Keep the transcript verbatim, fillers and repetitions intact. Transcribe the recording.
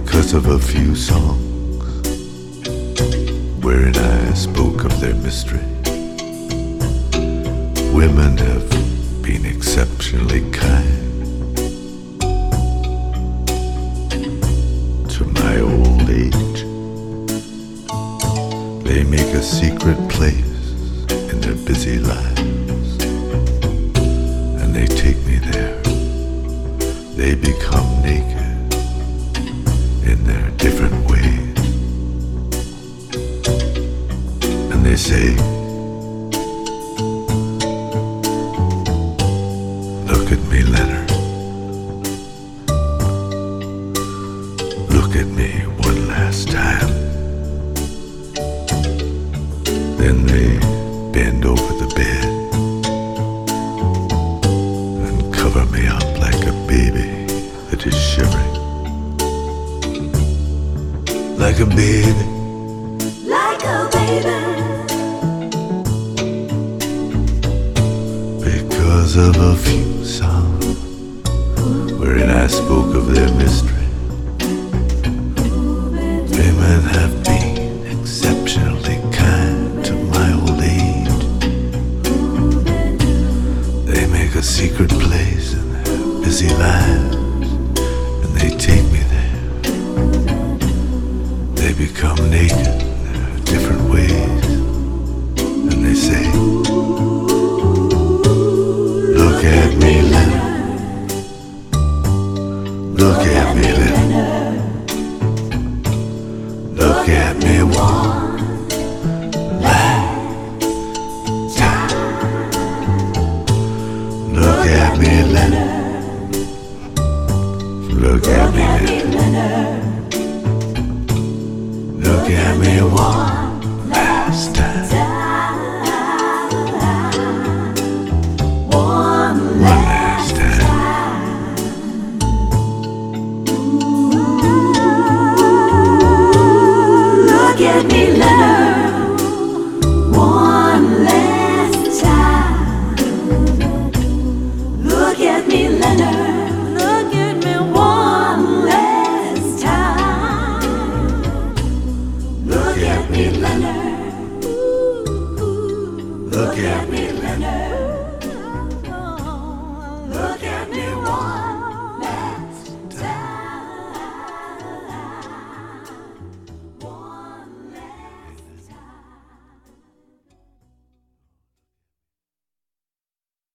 because of a few songs wherein I spoke of their mystery. Women have been exceptionally kind to my old age. They make a secret place in their busy lives, and they take me there. They become naked in their different ways, and they say, "Look at me, Leonard. Look at me one last time." Then they bend over the bed and cover me up like a baby that is shivering. Like a baby. Like a baby. Because of a few songs wherein I spoke of their mystery. Women have been exceptionally kind to my old age. They make a secret place in their busy lives, and they take me there. They become naked in their different ways, and they say,